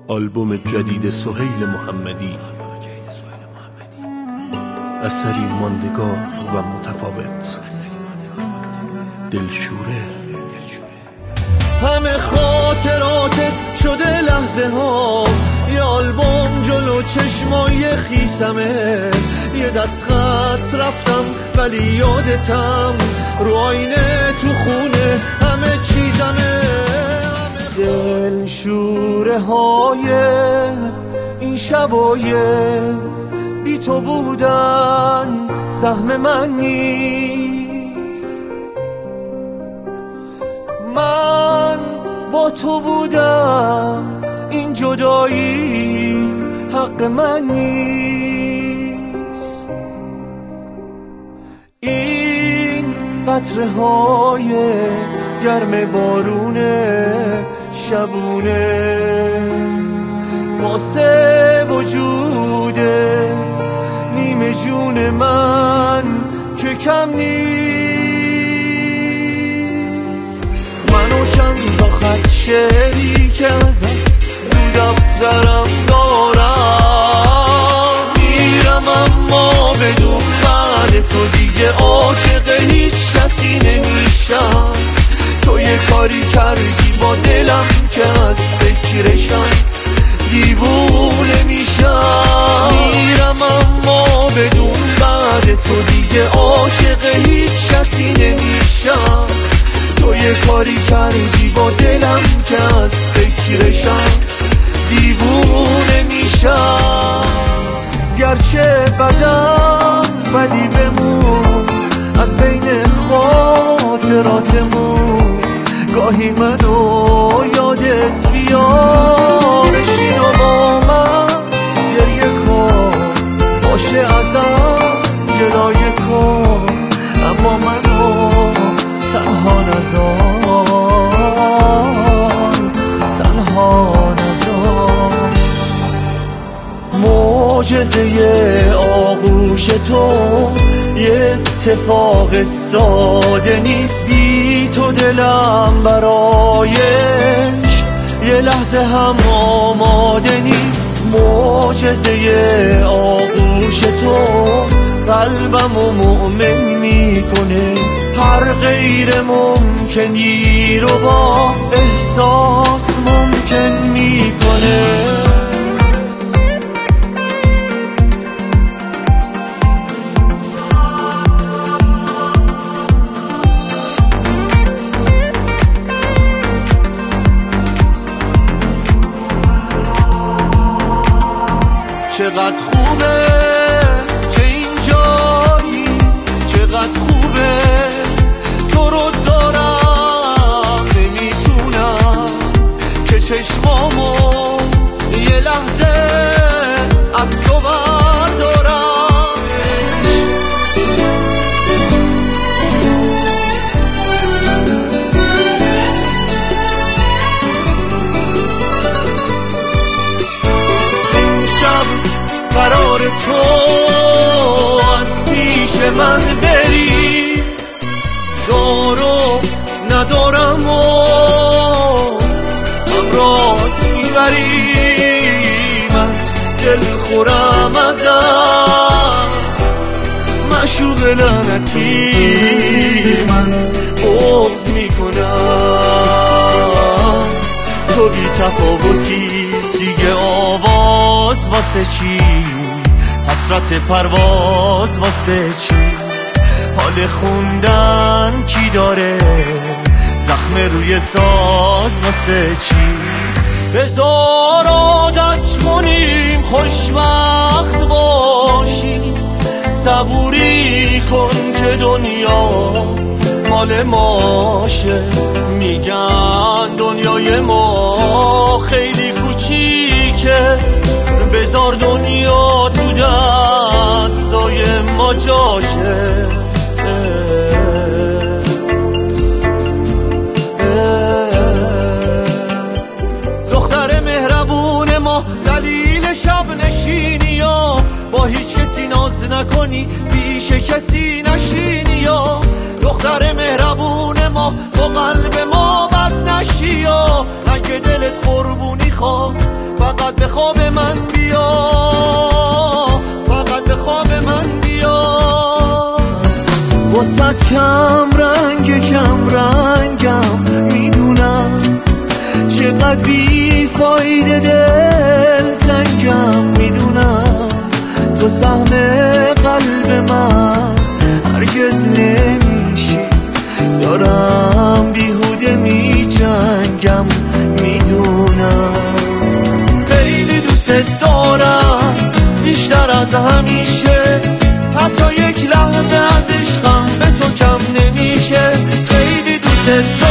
آلبوم جدید سهیل محمدی، اثری ماندگار و متفاوت. دلشوره. همه خاطراتت شده لحظه ها، یه آلبوم جلو چشمای خیسمه، یه دست خط رفتم ولی یادتم، رو آینه تو خونه همه چیزمه. دلشوره های این شبای بی تو بودن سهم من نیست، من با تو بودم، این جدایی حق من نیست. این قطره های گرم بارونه شبونه واسه وجود نیمه جون من که کم نیست. منو چند تا خط شعری که ازت تو دفترم دارم، میرم اما بدون بعد تو دیگه عاشق هیچ کسی نمیشم. تو یه کاری کردی با دلم که از فکرشم دیوونه میشم. میرم اما بدون بعد تو دیگه عاشق هیچ کسی نمیشم. تو یه کاری کردی با دلم که از فکرشم دیوونه میشم. گرچه بدم ولی بمون از بین خاطراتمون، گاهی منو یادت بیار، بشین و با من گریه کن، باشه ازم گلایه کن، اما منو تنها نذار، تنها نذار. معجزه آغوش تو یه اتفاق ساده نیست، بی تو دلم برایش یه لحظه هم آماده نیست. معجزه آغوش تو قلبمو مؤمن میکنه، هر غیر ممکنی رو با احساس ممکن میکنه. چقدر خوبه که اینجایی، چقدر خوبه تو رو دارم، نمیتونم که چشمامو یه لحظه از تو بردارم. این شب قرار تو از پیش من بری، دارو ندارم و همراهت میبری، من دل خورم ازت، معشوق لعنتی من بغض میکنم. تو بی تفاوتی دیگه، آواز واسه چی، حسرت پرواز واسه چی، حال خوندن کی داره، زخم روی ساز واسه چی. بذار عادت کنیم خوشبخت باشیم، صبوری کن که دنیا مال ماشه، میگن دنیای ما خیلی کوچیکه، بذار دنیا تو دستای ما جاشه. دختر مهربون ما دلیل شب نشینی یا با هیچ کسی ناز نکنی، پیش کسی نشینی یا دختر مهربون ما با قلب ما بد نشی، یا اگه دلت قربونی خواست فقط به خواب من بیا، فقط به خواب من بیا. وسط کم رنگم میدونم، چقدر بی فایده دل تنگم میدونم. تو سهم قلب من هرگز نمیشی، دارم بیهوده میجنگم میدونم. خیلی دوست دارم بیشتر از همیشه، حتی یک لحظه از عشقم به تو کم نمیشه. خیلی دوست